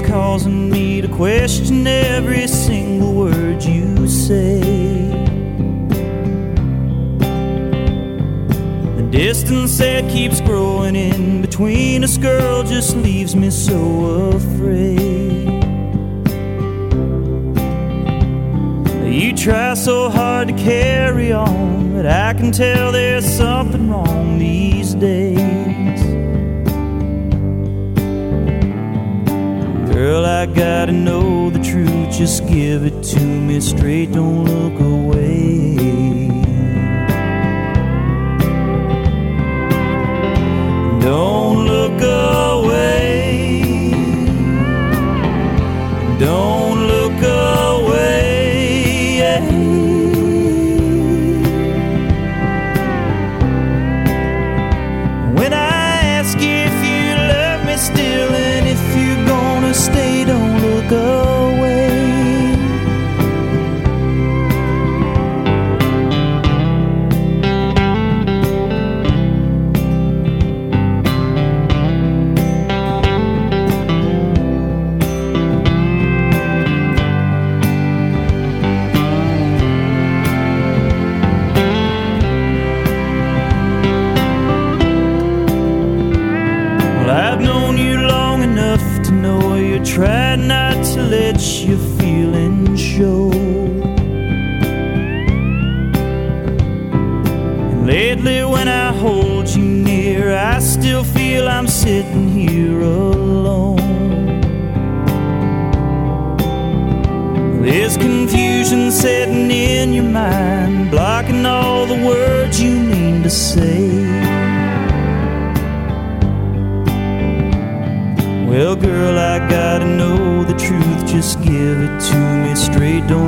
causing me to question every single word you say. The distance that keeps growing in between us, girl, just leaves me so afraid. You try so hard to carry on, but I can tell there's something wrong these days. Girl, I gotta know the truth, just give it to me straight, don't look away. Don't look away. Don't look away. Yeah. When I ask you if you love me still, and if you're gonna stay, don't look away. I've known you long enough to know you try not to let your feelings show. And lately when I hold you near, I still feel I'm sitting here alone. There's confusion setting in your mind, blocking all the words you mean to say. Well, girl, I gotta know the truth, just give it to me straight, don't